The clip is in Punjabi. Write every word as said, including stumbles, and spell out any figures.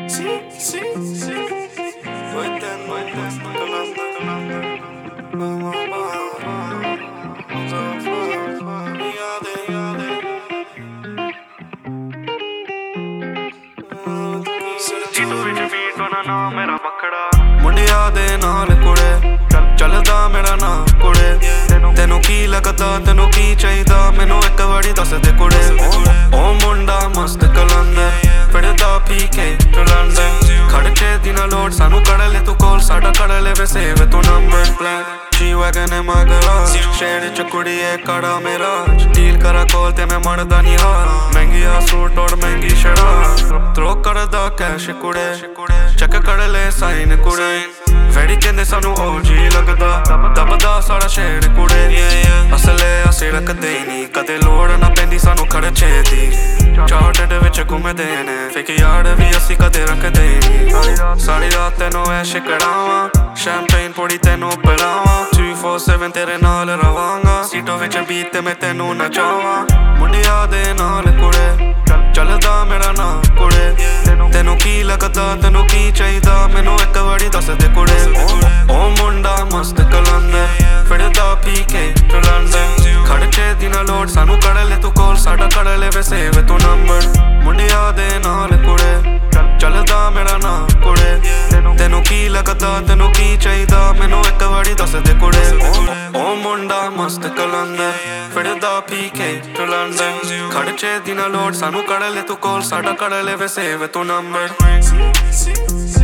Sì, sì, sì. Vuoi te, vuoi te, sto calando, calando. Ma, ma, ma, ma. Cosa fa, fa, iade, iade. Jeetu ਵਿੱਚ ਬੀਟ ਬਣਾਣਾ ਮੇਰਾ ਵੱਖੜਾ ਮੁੰਡਿਆਂ ਦੇ ਨਾਲ ਕੁੜੇ ਚੱਲਦਾ ਮੇਰਾ ਨਾਂ ਕੁੜੇ ਤੈਨੂੰ ਕੀ ਲੱਗਦਾ ਤੈਨੂੰ ਕੀ ਚਾਹੀਦਾ ਮੈਨੂੰ ਇੱਕ ਵਾਰੀ ਦੱਸ ਦੇ ਕੁੜੇ ਉਹ ਮੁੰਡਾ ਮਸਤ ਕਲੰਦਰ ਫਿਰਦਾ ਪੀ ਕੇ ਲੰਡਨ ਖੜਕੇ ਦੀ ਨਾ ਲੋੜ ਸਾਨੂੰ ਕੜ ਲੈ ਤੂੰ ਕੋਲ ਸਾਡਾ ਕੜ ਲੈ ਵੇ ਸੇਵ ਤੂੰ ਨੰਬਰ ਪਲਾਨ ਜੀ ਵੈਗਨ ਹੈ ਮਗਲਾ ਸ਼ੇਰ ਚ ਕੁੜੀਏ ਕੜਾ ਮੇਰਾ ਡੀਲ ਕਰਾ ਕੋਲ ਤੇ ਮੈਂ ਮੜਦਾ ਨਹੀਂ ਹਾਰ ਮਹਿੰਗੀਆ ਸੂਟ ਔਰ ਮਹਿੰਗੀ ਸ਼ਰਾਬ ਥਰੋ ਕਰਦਾ ਕੈਸ਼ ਕੁੜੇ ਚੱਕ ਕੜ ਲੈ ਸਾਈਨ ਕੁੜੇ ਵੈੜੀ ਕਹਿੰਦੇ ਸਾਨੂੰ ਓ ਜੀ ਲੱਗਦਾ ਦਬਦਾ ਸਾਡਾ ਸ਼ੇਰ ਕੁੜੇ ਅਸਲੇ ਅਸੀਂ ਰੱਖਦੇ ਨਹੀਂ ਕਦੇ ਲੋੜ ਨਾ ਪੈਂਦੀ ਸਾਨੂੰ ਖਰਚੇ ਦੀ ਚਾਰਟਡ ਵਿੱਚ ਘੁੰਮਦੇ ਨੇ ਫਿਕ ਯਾਰ ਵੀ ਅਸੀਂ ਕਦੇ ਰੱਖਦੇ ਨਹੀਂ ਸਾਰੀ ਰਾਤ ਤੈਨੂੰ ਐਸ਼ ਕਰਾਵਾਂ ਸ਼ੈਂਪੇਨ ਪੋੜੀ ਤੈਨੂੰ ਪਿਲਾਵਾਂ ਟੂ ਫੋਰ ਸੈਵਨ ਤੇਰੇ ਨਾਲ ਰਵਾਂਗਾ ਸੀਟੋ ਵਿੱਚ ਬੀਤ ਤੇ ਮੈਂ ਤੈਨੂੰ ਨਚਾਵਾਂ ਮੁੰਡਿਆਂ ਦੇ ਨਾਲ ਕੁੜੇ ਚੱਲਦਾ ਮੇਰਾ ਨਾਂ ਕੁੜੇ ਤੈਨੂੰ ਕੀ ਲੱਗਦਾ ਤੈਨੂੰ ਕੀ ਚਾਹੀਦਾ ਮੈਨੂੰ ਇੱਕ ਵਾਰੀ ਦੱਸ ਦੇ ਕੁੜੇ ਉਹ ਮੁੰਡਾ ਮਸਤ ਕਲੰਦਰ ਫਿਰਦਾ ਪੀ ਕੇ ਲੰਡਨ ਖੜਕੇ ਦੀ ਨਾ ਲੋੜ ਸਾਨੂੰ ਕੜ ਲੈ ਤੂੰ ਕੋਲ ਸਾਡਾ ਕੜ ਲੈ ਵੇ ਸੇਵ ਤੂੰ ਨੰਬਰ ਮੁੰਡਿਆਂ ਦੇ ਨਾਲ ਕੁੜੇ ਚੱਲਦਾ ਮੇਰਾ ਨਾਂ ਕੁੜੇ ਤੈਨੂੰ ਕੀ ਲੱਗਦਾ ਤੈਨੂੰ ਕੀ ਚਾਹੀਦਾ ਮੈਨੂੰ ਇੱਕ ਵਾਰੀ ਦੱਸ ਦੇ ਕੁੜੇ ਉਹ ਮੁੰਡਾ ਮਸਤ ਕਲੰਦਰ ਫਿਰਦਾ ਪੀ ਕੇ ਲੰਡਨ ਖੜਕੇ ਦੀ ਨਾ ਲੋੜ ਸਾਨੂੰ ਕੜ ਲੈ ਤੂੰ ਕੋਲ ਸਾਡਾ ਕੜ ਲੈ ਵੇ ਸੇਵ ਤੂੰ ਨੰਬਰ